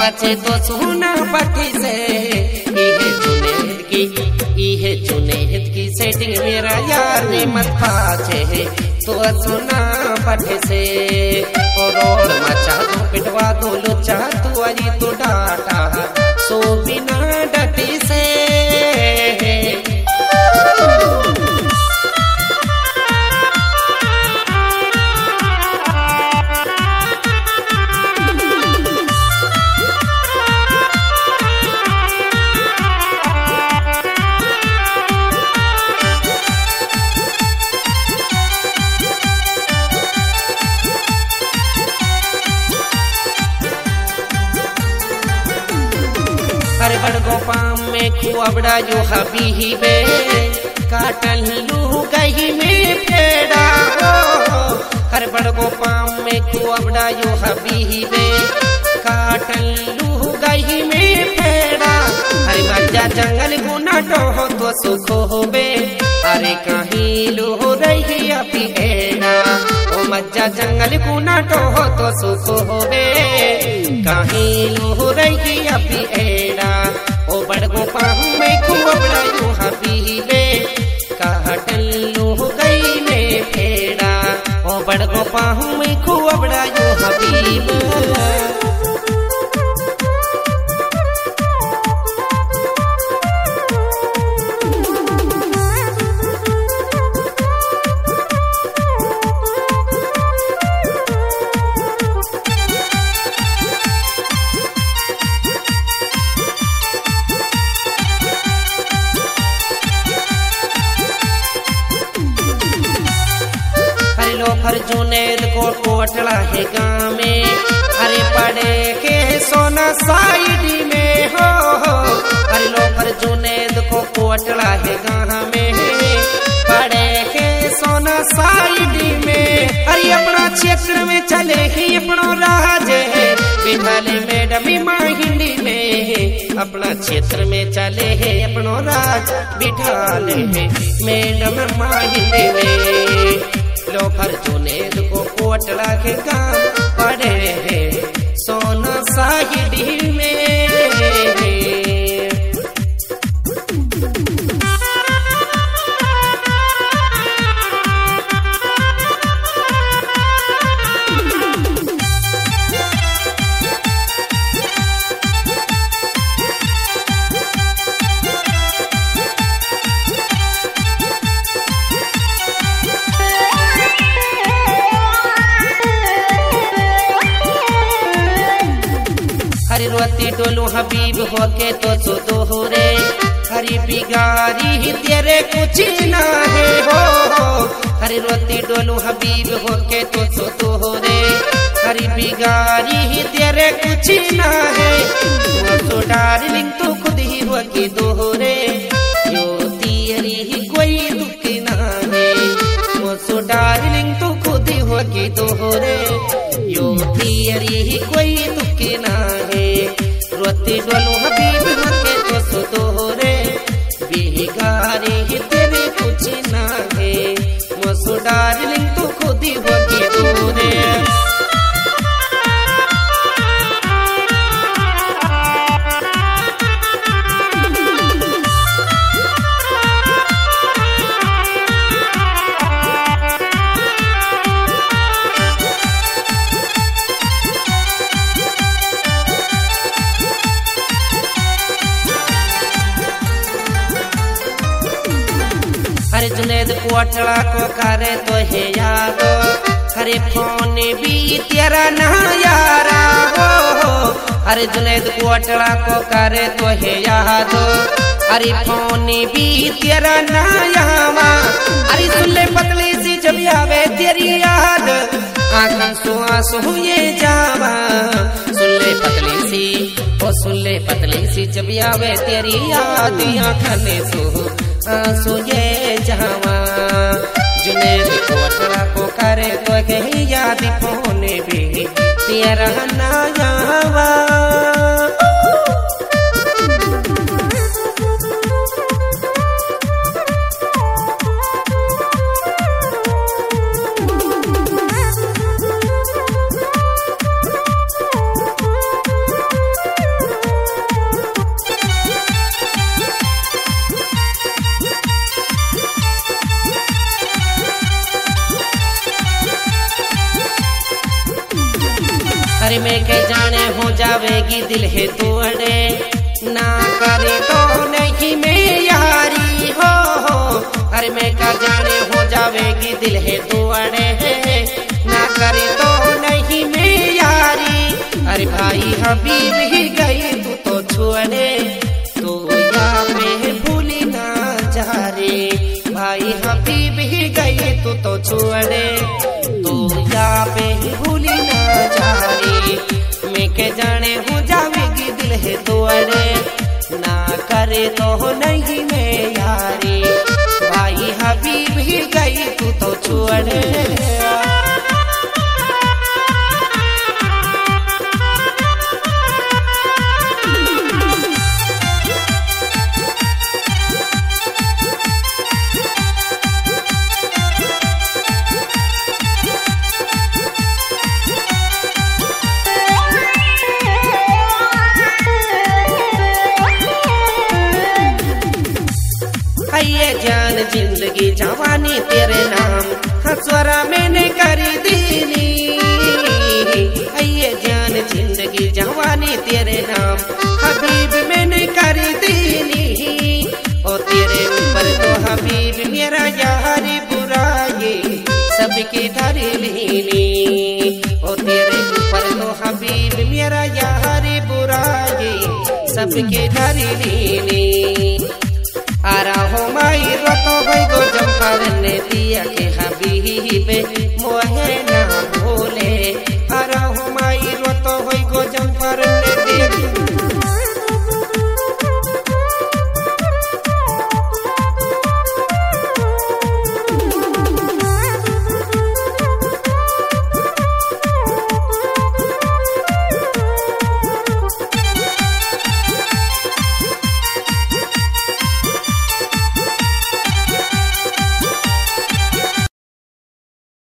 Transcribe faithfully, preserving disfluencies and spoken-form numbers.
बचे तो सुना पटी से इहे जुनेद की इहे जुनेद की सेटिंग मेरा यार ने मत पाचे तो सुना पटे से और और मचा दो पिटवा दो लुचा तू अजी तो डाटा सो बिना डटी से हर बड़गो पाम में खुआबड़ा जो हबीबे काटन लू गही में फेड़ा हो हर बड़गो पाम में खुआबड़ा जो हबीबे काटन लू गही में फेड़ा हरे मजा जंगल गुना हो तो सुख होबे अरे कहीं लू रही अभी हेड़ा ओ मजा जंगल गुना हो तो सुख होबे कहीं लू रही अभी हेड़ा ओ बड़गो पाहू में खुआबड़ा जो हबीबे काटन लू गई में फेड़ा ओ बड़गो पाहू में खुआबड़ा जो हबीबे लोफर जुनेद को कोटला है गाँव में अरे पड़े के सोना साइड में हो अरे लोफर जुनेद को कोटला है गाँव में पड़े के सोना साइड में अरे अपना क्षेत्र में चले ही अपनो राज है बिठाले मैडम माँ हिंदी में अपना क्षेत्र में चले है अपनो राज बिठाले है मैडम माँ हिंदी में लोफर जुनेद को कोटला के काम पड़े है सोना साहिडी में रोती डोलू हबीब होके तो सो दोहरे हरी बिगारी तेरे कुछ ना है हो हरी रोती डोलू हबीब होके तो सो दोहरे हरी बिगारी तेरे कुछ ना है तो डार्लिंग तू खुद ही होके दोहरे यो तेरी ही कोई दुख ना है सो डार्लिंग तू खुद ही होके दोहरे यो तेरी ही कोई दुख ना है रोती डोलू हबीब होके तो सो दोहरे बिगारी ही तेरे कुछ ना है मसो डार्लिंग तू खुद ही होके दोहरे हरे जुनेद कोटला को करे तो है याद हरे फोन भी तेरा ना यारा हो हरे जुनेद कोटला को करे तो है याद हरे फोन भी तेरा ना यावा अरे सुन ले पतली सी जब आवे तेरी याद आँखों सो आंसू ये जावा सुन ले पतली सी ओ सुन ले पतली सी जब आवे तेरी याद आँखों सो आंसू ये जावा जुनेद कोटला को करे तो के याद फोन भी तेरा ना जावा अरे मैं के जाने हो जावेगी दिल है तोड़े, ना करे तो नहीं मैं यारी हो। अरे मैं का जाने हो जावेगी दिल है तोड़े, ना करे तो नहीं मैं यारी। अरे भाई हबीब ही गई तू तो छोड़े, तो यहाँ पे भूली ना जा रे। भाई हबीब ही गई तू तो छोड़े, तो यहाँ पे भूली ना जा रे। मैं के जाने हो जावेगी दिल है तोड़े, ना करे तो नहीं मैं यारी। भाई हबीब ही गई तू तो छोड़े। ये जान जिंदगी जवानी तेरे नाम हसवरा मैंने कर दीनी। ये जान जिंदगी जवानी तेरे नाम हबीब मैंने कर दीनी। ओ तेरे ऊपर तो हबीब मेरा यार बुराई सबकी धर लीनी। ओ तेरे ऊपर तो हबीब मेरा यार बुराई सबकी धर लीनी। आरा हो माई रतो भाई गो जंपार ने दिया के हबीब मोहे ना